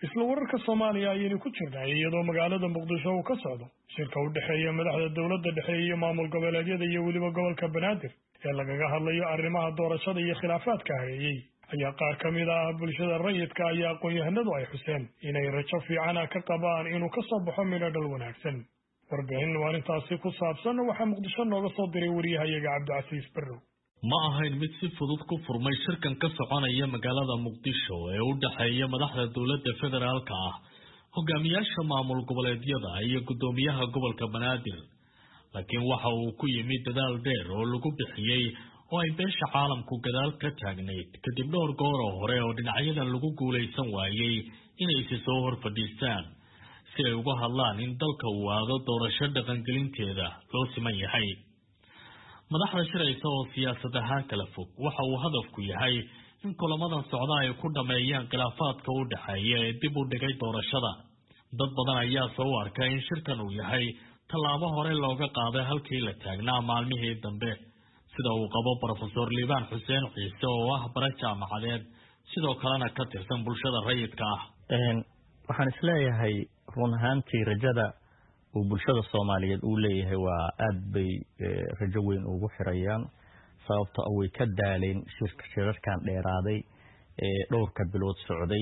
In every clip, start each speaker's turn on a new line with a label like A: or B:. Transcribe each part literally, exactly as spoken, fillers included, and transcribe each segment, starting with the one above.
A: isla wararka Soomaaliya ayaynu ku jirnay iyadoo magaalada Muqdisho uu ka socdo shirka u dhaxeeya madaxda dawladda dhexe iyo maamul goboleedyada iyo waliba gobolka Banaadir ee lagaga hadlayo arrimaha doorashada iyo khilaafaadka hareeyay ayaa qaar ka mid ah bulshada rayidka ayaa aqoon-yahanadu ay xuseen inay rajo fiican ka qabaan inuu ka soo baxo midho dhal wanaagsan. warbixin maalintaasi ku saabsan waxaa Muqdisho nooga soo diray wariyahayaga Cabdicasiis Barrow.
B: ma ahayn mid si fudud ku furmay shirkan ka soconaya magaalada Muqdisho ee u dhaxeeya madaxda dawladda federaalka ah hogaamiyaasha maamul goboleedyada iyo gudoomiyaha gobolka Banaadir laakiin waxa uu ku yimid dadaal dheer oo lagu bixiyay oo ay beesha caalamku gadaal ka taagneyd kadib dhowr goor oo hore oo dhinacyada lagu guuleysan waayay inay si soo hor fadhiistaan si ay uga hadlaan in dalka uu aado doorasho dhaqangelinteeda loo siman yahay. madaxda shiraysa oo siyaasad ahaan kala fog waxa uu hadafku yahay in kulamadan socda ay ku dhameeyaan khilaafaadka u dhaxeeya ee dib u dhigay doorashada. dad badan ayaa soo arkay in shirkan uu yahay tallaabo hore looga qaaday halkii la taagnaa maalmihii dambe sida uu qabo Professor Liibaan Xuseen Ciise oo ah bara jaamacadeed sidoo kalena ka tirsan bulshada rayidka ah.
C: waxaan isleeyahay run ahaantii rajada uu bulshada Soomaaliyeed uu leeyahay waa aad bay rajo weyn ugu xirayaan sababtoo ah way ka daaleen shirka shirarkan dheeraaday ee dhowrka bilood socday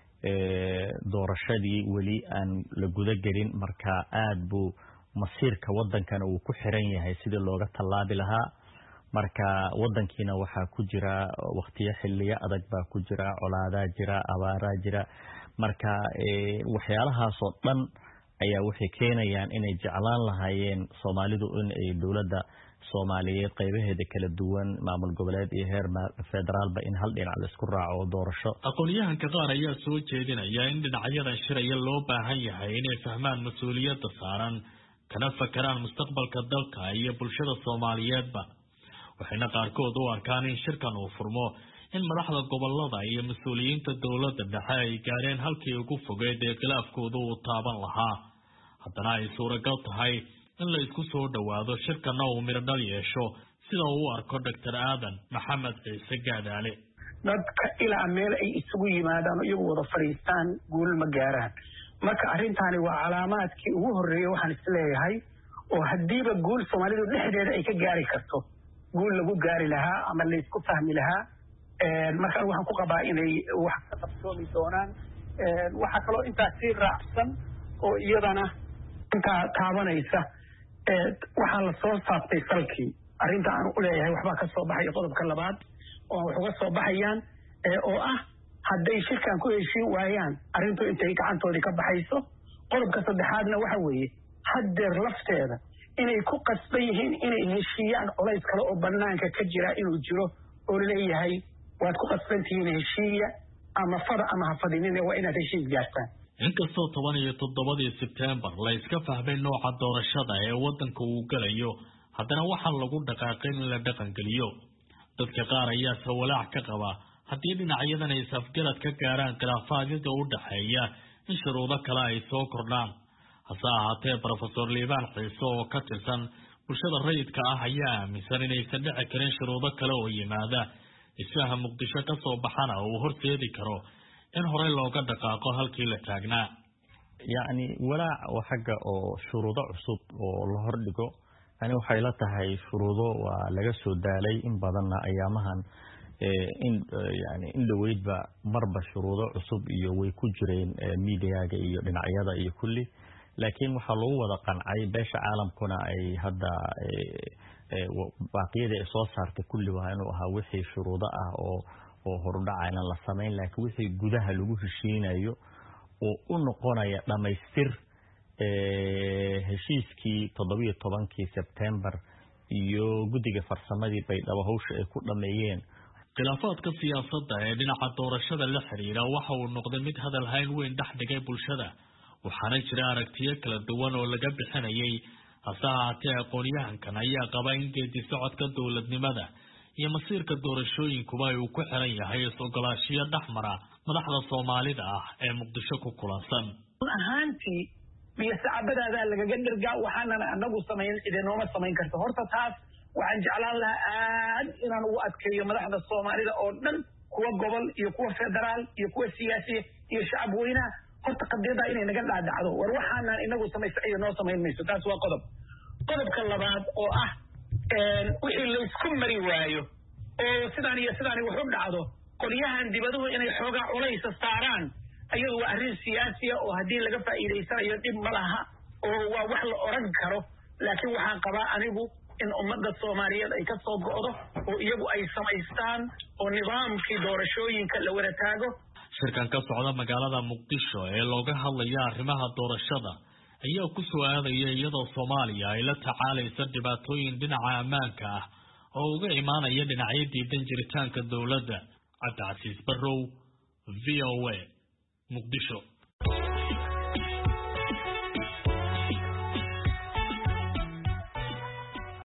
C: ee doorashadii wali aan la guda gelin marka aad buu masiirka wadankana uu ku xiran yahay sidii looga tallaabi lahaa marka wadankiina waxa ku jira waqtiyo xilliyo adag baa ku jira colaadaha jira abaaraha jira marka ee waxyaalahaas oo dhan ayaa waxay keenayaan inay jeclaan lahaayeen Soomaalidu in ay dawladda Soomaaliyeed qaybaheeda kala duwan maamul goboleed iyo heer federaalba in hal dhinac la isku raaco doorasho.
B: aqoonyahanka qaar ayaa soo jeedinaya in dhinacyada shiraya loo baahan yahay inay fahmaan mas'uuliyadda saaran kana fakaraan mustaqbalka dalka iyo bulshada Soomaaliyeedba. waxayna qaarkood u arkaan in shirkan uu furmo in madaxda gobolada iyo mas'uuliyiinta dawladda dhexe ay gaareen halkii ugu fogeyd ee khilaafkoodu uu taaban lahaa. haddana ay suuragal tahay in la isku soo dhawaado shirkana uu midho dhal yeesho sida uu arko Doctor Aadan Maxamed Ciise Gaadaale.
D: dadka ilaa meel ay isugu yimaadaan oo iyagu wada fariistaan guul ma gaaraan marka arrintaani waa calaamaadkii ugu horreeyay waxaan isleeyahay oo haddiiba guul Soomaalidu dhexdeeda ay ka gaari karto guul lagu gaari lahaa ama la isku fahmi lahaa markaan waxaan ku qabaa inay wax ka qabsoomi doonaan. waxaa kaloo intaas sii raacsan oo iyadana intaa taabanaysa waxaa la soo saabtay salkii arrinta aan u leeyahay waxbaa ka soo baxaya qodobka labaad oo wax uga soo baxayaan oo ah hadday shirkan ku heshiin waayaan arrintu intay gacantoodii ka baxayso. qodobka saddexaadna waxa weeye haddeer lafteeda inay ku qasban yihiin inay heshiiyaan colays kale oo banaanka ka jira inuu jiro oo leeyahay waad ku qasbantihiin heshiiya ama fada ama ha fadinin waa inaad heshiis gaartaan.
B: inkastoo toban iyo toddobadii Sebtembar la iska fahmay nooca doorashada ee wadanka uu galayo haddana waxaa lagu dhaqaaqay in la dhaqangeliyo. dadka qaar ayaa sawalaac ka qaba haddii dhinacyadan ay safgarad ka gaaraan khilaafaadka u dhaxeeya in shuruudo kale ay soo kordhaan. hase ahaatee Professor Liibaan Ciise oo ka tirsan bulshada rayidka ah ayaa aaminsan inaysan dhici karin shuruudo kale oo yimaada isfahan Muqdisho ka soo baxana uu horseedi karo in hore looga dhaqaaqo halkii la taagnaa.
C: yacni walaac waxa oo shuruudo cusub oo la hordhigo ani waxay la tahay shuruudo waa laga soo daalay in badanna ayaamahan in yani in dhaweydba marba shuruudo cusub iyo way ku jireen miidiyaga iyo dhinacyada iyo kulli laakiin waxa lagu wada qancay beesha caalamkuna ay hadda baaqiyada ay soo saartay kulli waa inuu ahaa wixii shuruudo ah oo oo horudhacayna la sameyn laakiin wixii gudaha lagu heshiinayo oo u noqonaya dhamaystir heshiiskii toddoba iyo tobankii Sebtembar iyo guddiga farsamadii Baydhabo hawsha ay ku dhameeyeen.
B: khilaafaadka siyaasadda ee dhinaca doorashada la xiriira waxa uu noqday mid hadal hayn weyn dhex dhigay bulshada waxaana jira aragtiyo kala duwan oo laga bixinayay. hase ahaatee aqoonyahankan ayaa qaba in geedi socodka dowladnimada iyo masiirka doorashooyinkuba uu ku xiran yahay is-ogolaashiyo dhexmara madaxda Soomaalida ah ee Muqdisho ku kulansan.
D: ahaantii biyo sacabadaada lagaga dhirgaa waxaana anagu sameyn idinooma sameyn karto horta taas waxaan jeclaan lahaa aad inaan ugu adkeeyo madaxda Soomaalida oo dhan kuwa gobol iyo kuwa federaal iyo kuwa siyaasi iyo shacab weynaha horta qadiyada inay naga dhaadhacdo war waxaanaan inagu samaysa iyo noo samayn mayso taas waa qodob qodobka labaad oo ah wixii la isku mari waayo oo sidaan iyo sidaan wax u dhacdo qoliyahan dibaduhu inay xoogaa culaysa saaraan ayadu waa arrin siyaasiya oo haddii laga faa'iidaysanayo dhib ma laha oo waa wax la oran karo laakiin waxaan qabaa anigu in ummadda Soomaaliyeed ay ka soo go'do oo iyagu ay samaystaan oo nidaamkii doorashooyinka la wada taago
B: shirkan ka socda magaalada Muqdisho ee looga hadlayo arrimaha doorashada ayaa ku soo aadaya iyadoo Soomaaliya ay la tacaalayso dhibaatooyin dhinaca ammaanka ah oo uga imaanaya dhinacyada diidan jiritaanka dawladda. Cabdi Casiis Barrow, V O A, Muqdisho.